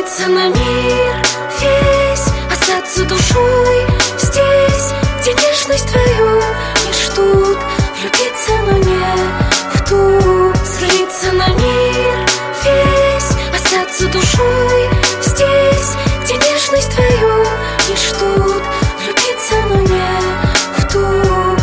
Злиться на мир весь, остаться душой здесь, где нежность твою не ждут. Влюбиться, но не в ту. Злиться на мир весь, остаться душой здесь, где нежность твою не ждут. Влюбиться, но не в ту.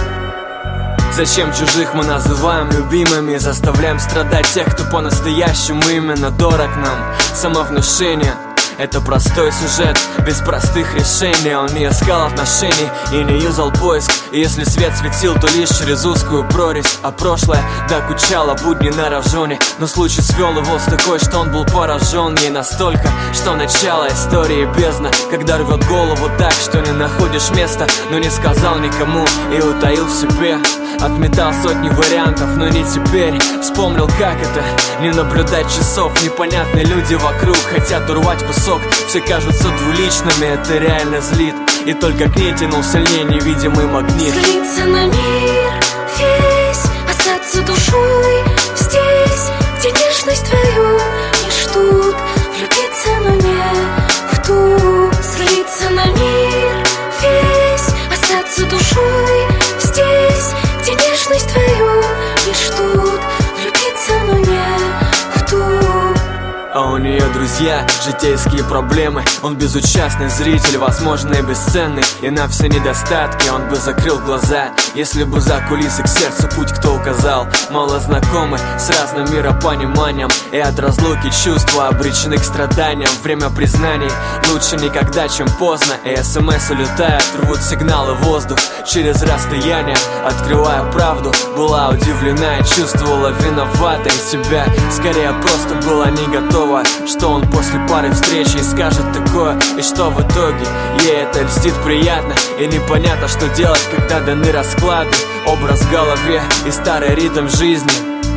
Зачем чужих мы называем любимыми? Заставляем страдать тех, кто по-настоящему именно дорог нам. Самовнушение — это простой сюжет, без простых решений. Он не искал отношений и не юзал поиск. И если свет светил, то лишь через узкую прорезь. А прошлое докучало будни на рожоне. Но случай свел его с такой, что он был поражен ей настолько, что начало истории бездна, когда рвет голову так, что не находишь места. Но не сказал никому и утаил в себе. Отметал сотни вариантов, но не теперь. Вспомнил, как это не наблюдать часов. Непонятные люди вокруг хотят урвать кусок. Все кажутся двуличными, это реально злит. И только к ней тянул сильнее невидимый магнит. Злиться на мир весь, остаться душой здесь, где нежность твою не ждут. Влюбиться, но не в ту. Злиться на мир весь, остаться душой здесь, где нежность твою не ждут. Влюбиться, но не в ту. А у нее друзья, житейские проблемы. Он безучастный зритель, возможно и бесценный. И на все недостатки он бы закрыл глаза, если бы за кулисы к сердцу путь кто указал. Мало знакомы с разным миропониманием, и от разлуки чувства обречены к страданиям. Время признаний лучше никогда, чем поздно. И СМС улетают, рвут сигналы в воздух через расстояние. Открывая правду, была удивлена и чувствовала виноватой себя. Скорее просто была не готова, что он после пары встреч ей скажет такое. И что в итоге ей это льстит приятно. И непонятно, что делать, когда даны расклады. Образ в голове и старый ритм жизни.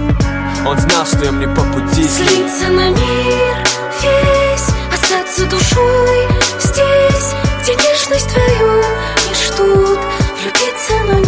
Он знал, что им не по пути. Злиться на мир весь, остаться душой здесь, где нежность твою не ждут. Влюбиться, но